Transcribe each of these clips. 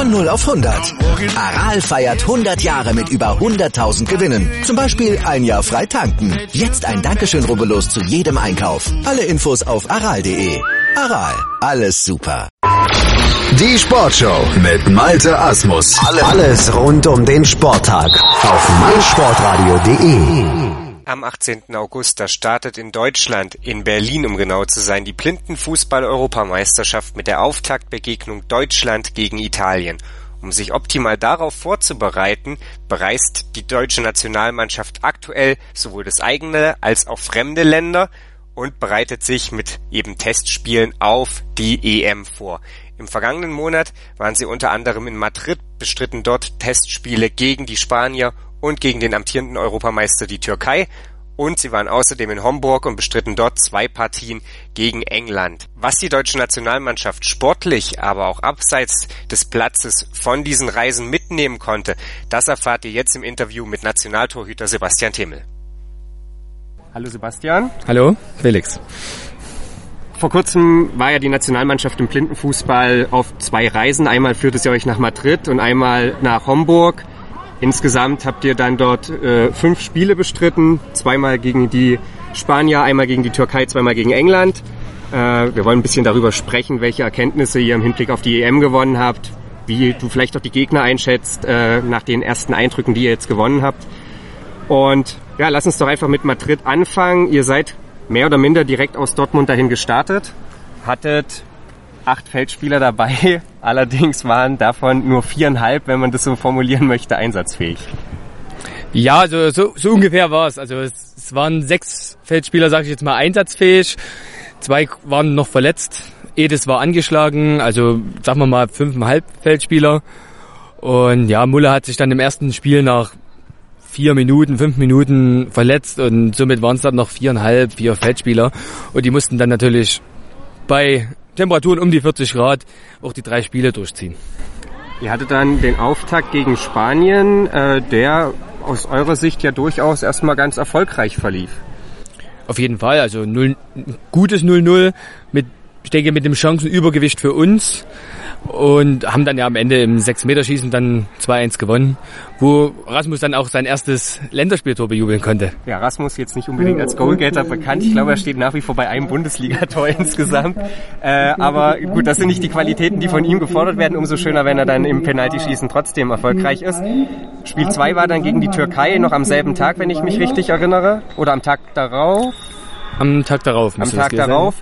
Von 0 auf 100. Aral feiert 100 Jahre mit über 100.000 Gewinnen. Zum Beispiel ein Jahr frei tanken. Jetzt ein Dankeschön, rubbellos zu jedem Einkauf. Alle Infos auf aral.de. Aral, alles super. Die Sportshow mit Malte Asmus. Alles rund um den Sporttag auf meinsportradio.de. Am 18. August, da startet in Deutschland, in Berlin um genau zu sein, die Blindenfußball-Europameisterschaft mit der Auftaktbegegnung Deutschland gegen Italien. Um sich optimal darauf vorzubereiten, bereist die deutsche Nationalmannschaft aktuell sowohl das eigene als auch fremde Länder und bereitet sich mit eben Testspielen auf die EM vor. Im vergangenen Monat waren sie unter anderem in Madrid, bestritten dort Testspiele gegen die Spanier und gegen den amtierenden Europameister die Türkei, und sie waren außerdem in Homburg und bestritten dort 2 Partien gegen England. Was die deutsche Nationalmannschaft sportlich, aber auch abseits des Platzes von diesen Reisen mitnehmen konnte, das erfahrt ihr jetzt im Interview mit Nationaltorhüter Sebastian Thimmel. Hallo Sebastian. Hallo, Felix. Vor kurzem war ja die Nationalmannschaft im Blindenfußball auf 2 Reisen. Einmal führte sie euch nach Madrid und einmal nach Homburg. Insgesamt habt ihr dann dort 5 Spiele bestritten, 2-mal gegen die Spanier, einmal gegen die Türkei, 2-mal gegen England. Wir wollen ein bisschen darüber sprechen, welche Erkenntnisse ihr im Hinblick auf die EM gewonnen habt, wie du vielleicht auch die Gegner einschätzt nach den ersten Eindrücken, die ihr jetzt gewonnen habt. Und ja, lass uns doch einfach mit Madrid anfangen. Ihr seid mehr oder minder direkt aus Dortmund dahin gestartet, hattet 8 Feldspieler dabei, allerdings waren davon nur 4,5, wenn man das so formulieren möchte, einsatzfähig. Ja, also so ungefähr war es. Also es waren 6 Feldspieler, sage ich jetzt mal, einsatzfähig. 2 waren noch verletzt. Edis war angeschlagen, also sagen wir mal 5,5 Feldspieler. Und ja, Muller hat sich dann im ersten Spiel nach 5 Minuten verletzt und somit waren es dann noch 4 Feldspieler. Und die mussten dann natürlich bei Temperaturen um die 40 Grad auch die 3 Spiele durchziehen. Ihr hattet dann den Auftakt gegen Spanien, der aus eurer Sicht ja durchaus erstmal ganz erfolgreich verlief. Auf jeden Fall, also gutes 0-0, ich denke mit dem Chancenübergewicht für uns, und haben dann ja am Ende im 6-Meter-Schießen dann 2-1 gewonnen, wo Rasmus dann auch sein erstes Länderspieltor bejubeln konnte. Ja, Rasmus jetzt nicht unbedingt als Goalgetter bekannt. Ich glaube, er steht nach wie vor bei einem Bundesligator insgesamt. Aber gut, das sind nicht die Qualitäten, die von ihm gefordert werden. Umso schöner, wenn er dann im Penaltyschießen trotzdem erfolgreich ist. Spiel 2 war dann gegen die Türkei, noch am selben Tag, wenn ich mich richtig erinnere. Oder am Tag darauf? Am Tag darauf. Am Tag darauf.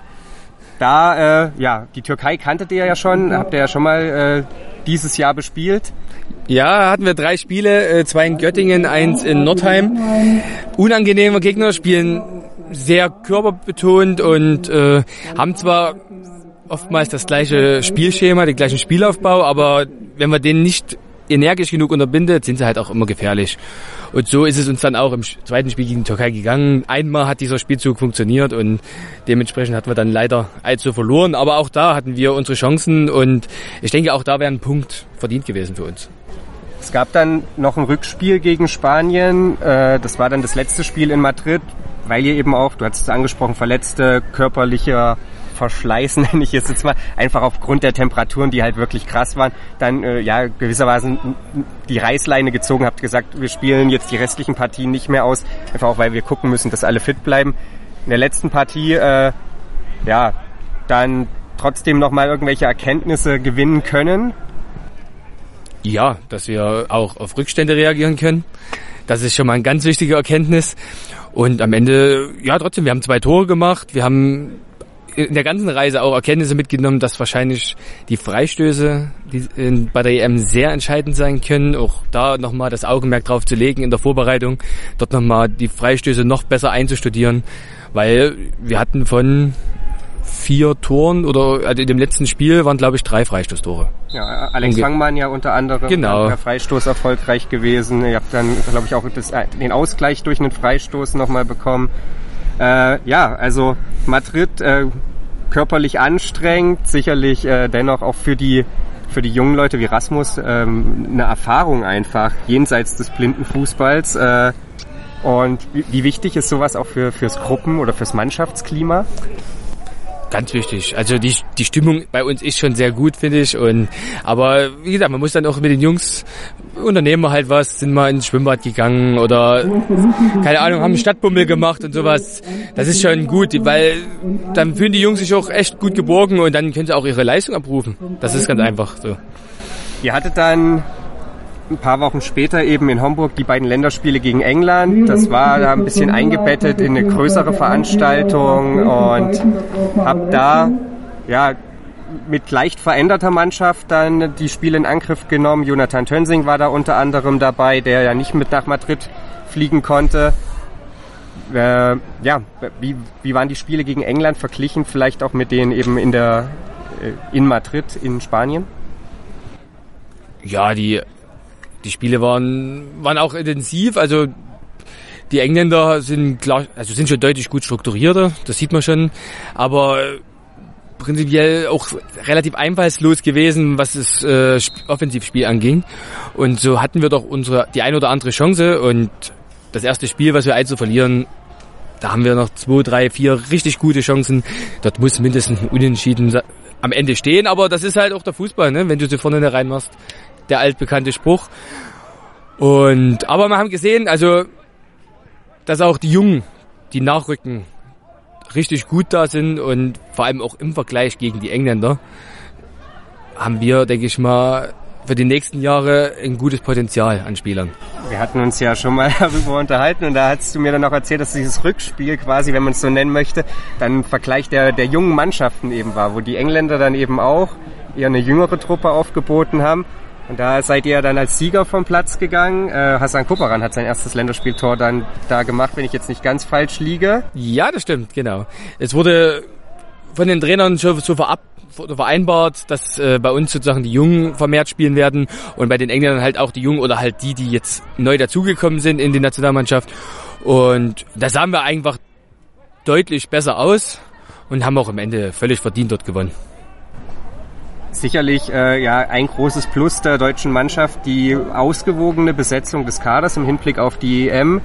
Da, die Türkei kanntet ihr ja schon, habt ihr ja schon mal dieses Jahr bespielt. Ja, hatten wir 3 Spiele, 2 in Göttingen, 1 in Nordheim. Unangenehme Gegner, spielen sehr körperbetont und haben zwar oftmals das gleiche Spielschema, den gleichen Spielaufbau, aber wenn man den nicht energisch genug unterbindet, sind sie halt auch immer gefährlich. Und so ist es uns dann auch im zweiten Spiel gegen die Türkei gegangen. Einmal hat dieser Spielzug funktioniert und dementsprechend hatten wir dann leider 1-0 verloren. Aber auch da hatten wir unsere Chancen und ich denke, auch da wäre ein Punkt verdient gewesen für uns. Es gab dann noch ein Rückspiel gegen Spanien. Das war dann das letzte Spiel in Madrid, weil ihr eben auch, du hast es angesprochen, verletzte, körperliche Verschleiß, nenne ich es jetzt mal, einfach aufgrund der Temperaturen, die halt wirklich krass waren, dann gewisserweise die Reißleine gezogen, habt gesagt, wir spielen jetzt die restlichen Partien nicht mehr aus, einfach auch, weil wir gucken müssen, dass alle fit bleiben. In der letzten Partie, dann trotzdem nochmal irgendwelche Erkenntnisse gewinnen können. Ja, dass wir auch auf Rückstände reagieren können. Das ist schon mal eine ganz wichtige Erkenntnis. Und am Ende, ja trotzdem, wir haben 2 Tore gemacht, wir haben in der ganzen Reise auch Erkenntnisse mitgenommen, dass wahrscheinlich die Freistöße bei der EM sehr entscheidend sein können. Auch da nochmal das Augenmerk drauf zu legen in der Vorbereitung, dort nochmal die Freistöße noch besser einzustudieren, weil wir hatten von 4 Toren oder in dem letzten Spiel waren, glaube ich, 3 Freistoßtore. Ja, Alex Fangmann ja unter anderem, genau. Der Freistoß erfolgreich gewesen. Ihr habt dann, glaube ich, auch den Ausgleich durch einen Freistoß nochmal bekommen. Also Madrid körperlich anstrengend, sicherlich dennoch auch für die jungen Leute wie Rasmus eine Erfahrung einfach jenseits des blinden Fußballs. Und wie wichtig ist sowas auch fürs Gruppen- oder fürs Mannschaftsklima? Ganz wichtig. Also die Stimmung bei uns ist schon sehr gut, finde ich. Aber wie gesagt, man muss dann auch mit den Jungs unternehmen wir halt was, sind mal ins Schwimmbad gegangen oder keine Ahnung, haben einen Stadtbummel gemacht und sowas. Das ist schon gut, weil dann fühlen die Jungs sich auch echt gut geborgen und dann können sie auch ihre Leistung abrufen. Das ist ganz einfach so. Ihr hattet dann ein paar Wochen später eben in Homburg die beiden Länderspiele gegen England. Das war da ein bisschen eingebettet in eine größere Veranstaltung und habt da mit leicht veränderter Mannschaft dann die Spiele in Angriff genommen. Jonathan Tönsing war da unter anderem dabei, der ja nicht mit nach Madrid fliegen konnte. Wie waren die Spiele gegen England verglichen, vielleicht auch mit denen eben in Madrid in Spanien? Ja, die Spiele waren auch intensiv, also die Engländer sind schon deutlich gut strukturierter, das sieht man schon, aber prinzipiell auch relativ einfallslos gewesen, was das Offensivspiel anging. Und so hatten wir doch die ein oder andere Chance und das erste Spiel, was wir 1 verlieren, da haben wir noch 2, 3, 4 richtig gute Chancen. Dort muss mindestens ein Unentschieden am Ende stehen, aber das ist halt auch der Fußball, ne? Wenn du sie vorne reinmachst, der altbekannte Spruch. Aber wir haben gesehen, also dass auch die Jungen, die nachrücken, richtig gut da sind und vor allem auch im Vergleich gegen die Engländer haben wir, denke ich mal, für die nächsten Jahre ein gutes Potenzial an Spielern. Wir hatten uns ja schon mal darüber unterhalten und da hast du mir dann auch erzählt, dass dieses Rückspiel quasi, wenn man es so nennen möchte, dann ein Vergleich der jungen Mannschaften eben war, wo die Engländer dann eben auch eher eine jüngere Truppe aufgeboten haben. Und da seid ihr dann als Sieger vom Platz gegangen. Hasan Kuparan hat sein erstes Länderspieltor dann da gemacht, wenn ich jetzt nicht ganz falsch liege. Ja, das stimmt, genau. Es wurde von den Trainern schon so vereinbart, dass bei uns sozusagen die Jungen vermehrt spielen werden und bei den Engländern halt auch die Jungen oder halt die jetzt neu dazugekommen sind in die Nationalmannschaft. Und da sahen wir einfach deutlich besser aus und haben auch am Ende völlig verdient dort gewonnen. Sicherlich ein großes Plus der deutschen Mannschaft, die ausgewogene Besetzung des Kaders im Hinblick auf die EM.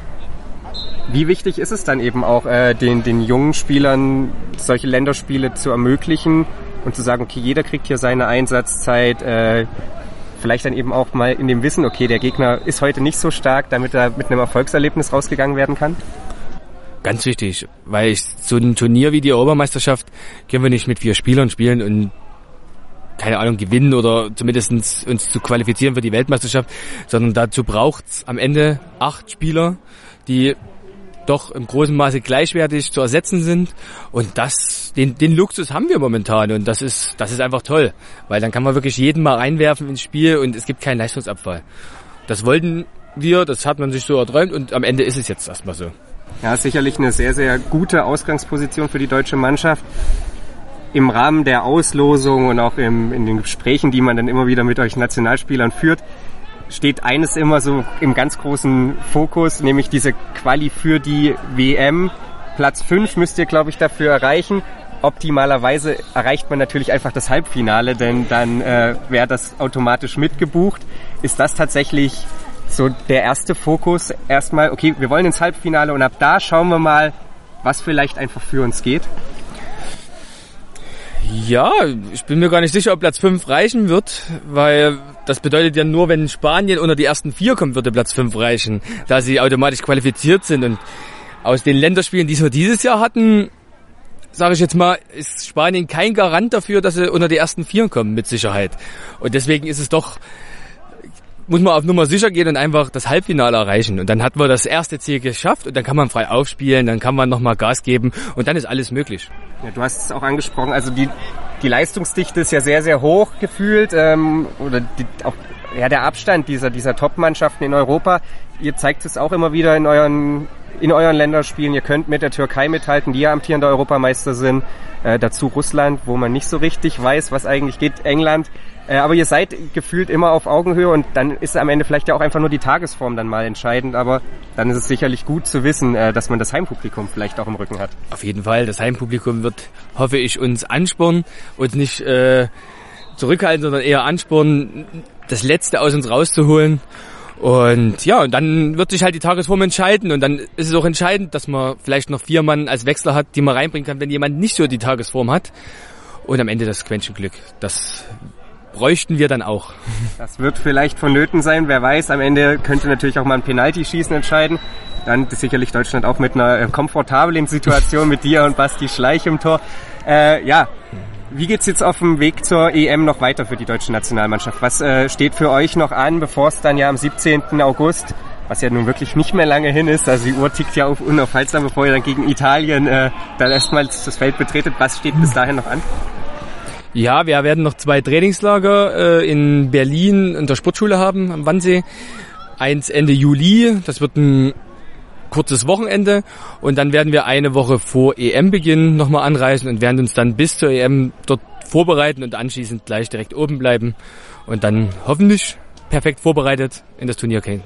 Wie wichtig ist es dann eben auch, den jungen Spielern solche Länderspiele zu ermöglichen und zu sagen, okay, jeder kriegt hier seine Einsatzzeit, vielleicht dann eben auch mal in dem Wissen, okay, der Gegner ist heute nicht so stark, damit er mit einem Erfolgserlebnis rausgegangen werden kann? Ganz wichtig, weil so ein Turnier wie die Europameisterschaft können wir nicht mit 4 Spielern spielen und keine Ahnung, gewinnen oder zumindest uns zu qualifizieren für die Weltmeisterschaft, sondern dazu braucht's am Ende 8 Spieler, die doch im großen Maße gleichwertig zu ersetzen sind und den Luxus haben wir momentan und das ist einfach toll, weil dann kann man wirklich jeden mal reinwerfen ins Spiel und es gibt keinen Leistungsabfall. Das wollten wir, das hat man sich so erträumt und am Ende ist es jetzt erstmal so. Ja, sicherlich eine sehr, sehr gute Ausgangsposition für die deutsche Mannschaft. Im Rahmen der Auslosung und auch in den Gesprächen, die man dann immer wieder mit euch Nationalspielern führt, steht eines immer so im ganz großen Fokus, nämlich diese Quali für die WM. Platz 5 müsst ihr, glaube ich, dafür erreichen. Optimalerweise erreicht man natürlich einfach das Halbfinale, denn dann wäre das automatisch mitgebucht. Ist das tatsächlich so der erste Fokus? Erstmal, okay, wir wollen ins Halbfinale und ab da schauen wir mal, was vielleicht einfach für uns geht. Ja, ich bin mir gar nicht sicher, ob Platz 5 reichen wird, weil das bedeutet ja nur, wenn Spanien unter die ersten 4 kommt, würde Platz 5 reichen, da sie automatisch qualifiziert sind. Und aus den Länderspielen, die wir dieses Jahr hatten, sage ich jetzt mal, ist Spanien kein Garant dafür, dass sie unter die ersten 4 kommen, mit Sicherheit. Und deswegen ist es doch, muss man auf Nummer sicher gehen und einfach das Halbfinale erreichen. Und dann hat man das erste Ziel geschafft und dann kann man frei aufspielen, dann kann man nochmal Gas geben und dann ist alles möglich. Ja, du hast es auch angesprochen, also die Leistungsdichte ist ja sehr, sehr hoch gefühlt, der Abstand dieser Top-Mannschaften in Europa. Ihr zeigt es auch immer wieder in euren Länderspielen. Ihr könnt mit der Türkei mithalten, die ja amtierende Europameister sind. Dazu Russland, wo man nicht so richtig weiß, was eigentlich geht, England. Aber ihr seid gefühlt immer auf Augenhöhe und dann ist am Ende vielleicht ja auch einfach nur die Tagesform dann mal entscheidend. Aber dann ist es sicherlich gut zu wissen, dass man das Heimpublikum vielleicht auch im Rücken hat. Auf jeden Fall. Das Heimpublikum wird, hoffe ich, uns anspornen und nicht zurückhalten, sondern eher anspornen, das Letzte aus uns rauszuholen. Und ja, und dann wird sich halt die Tagesform entscheiden und dann ist es auch entscheidend, dass man vielleicht noch 4 Mann als Wechsler hat, die man reinbringen kann, wenn jemand nicht so die Tagesform hat. Und am Ende das Quäntchen Glück. Das bräuchten wir dann auch. Das wird vielleicht vonnöten sein, wer weiß. Am Ende könnte natürlich auch mal ein Penaltyschießen entscheiden. Dann ist sicherlich Deutschland auch mit einer komfortablen Situation mit dir und Basti Schleich im Tor. Wie geht's jetzt auf dem Weg zur EM noch weiter für die deutsche Nationalmannschaft? Was steht für euch noch an, bevor es dann ja am 17. August, was ja nun wirklich nicht mehr lange hin ist, also die Uhr tickt ja unaufhaltsam, bevor ihr dann gegen Italien dann erstmals das Feld betretet. Was steht bis dahin noch an? Ja, wir werden noch 2 Trainingslager in Berlin in der Sportschule haben, am Wannsee. Eins Ende Juli, das wird ein kurzes Wochenende und dann werden wir eine Woche vor EM-Beginn nochmal anreisen und werden uns dann bis zur EM dort vorbereiten und anschließend gleich direkt oben bleiben und dann hoffentlich perfekt vorbereitet in das Turnier gehen.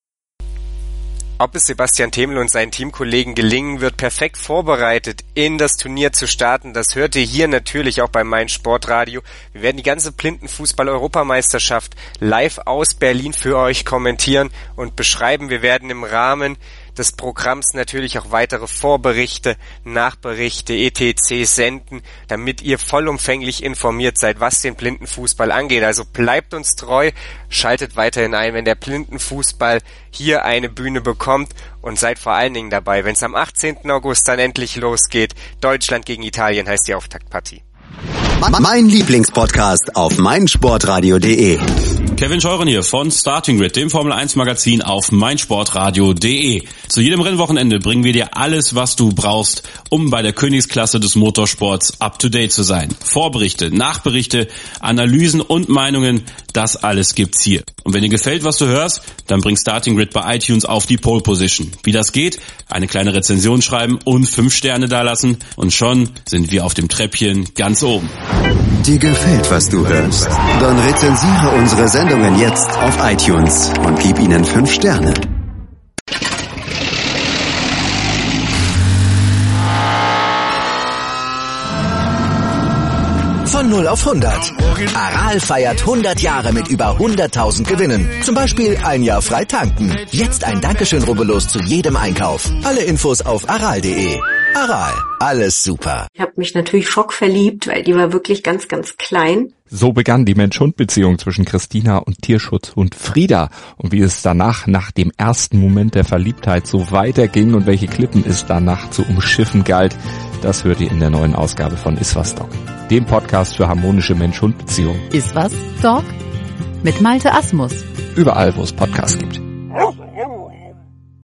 Ob es Sebastian Themel und seinen Teamkollegen gelingen wird, perfekt vorbereitet in das Turnier zu starten, das hört ihr hier natürlich auch bei meinsportradio. Wir werden die ganze Blindenfußball-Europameisterschaft live aus Berlin für euch kommentieren und beschreiben. Wir werden im Rahmen des Programms natürlich auch weitere Vorberichte, Nachberichte, etc. senden, damit ihr vollumfänglich informiert seid, was den Blindenfußball angeht. Also bleibt uns treu, schaltet weiterhin ein, wenn der Blindenfußball hier eine Bühne bekommt und seid vor allen Dingen dabei, wenn es am 18. August dann endlich losgeht. Deutschland gegen Italien heißt die Auftaktpartie. Mein Lieblingspodcast auf meinsportradio.de. Kevin Scheuren hier von Starting Grid, dem Formel 1 Magazin auf meinsportradio.de. Zu jedem Rennwochenende bringen wir dir alles, was du brauchst, um bei der Königsklasse des Motorsports up to date zu sein. Vorberichte, Nachberichte, Analysen und Meinungen, das alles gibt's hier. Und wenn dir gefällt, was du hörst, dann bring Starting Grid bei iTunes auf die Pole Position. Wie das geht? Eine kleine Rezension schreiben und 5 Sterne dalassen und schon sind wir auf dem Treppchen ganz oben. Dir gefällt, was du hörst? Dann rezensiere unsere Sendungen jetzt auf iTunes und gib ihnen 5 Sterne. Von 0 auf 100. Aral feiert 100 Jahre mit über 100.000 Gewinnen. Zum Beispiel ein Jahr frei tanken. Jetzt ein Dankeschön, rubbellos zu jedem Einkauf. Alle Infos auf aral.de. Aral, alles super. Ich habe mich natürlich schockverliebt, weil die war wirklich ganz, ganz klein. So begann die Mensch-Hund-Beziehung zwischen Christina und Tierschutzhund Frieda. Und wie es danach, nach dem ersten Moment der Verliebtheit, so weiterging und welche Klippen es danach zu umschiffen galt, das hört ihr in der neuen Ausgabe von Iswas Dog, dem Podcast für harmonische Mensch-Hund-Beziehungen. Iswas Dog? Mit Malte Asmus. Überall, wo es Podcasts gibt.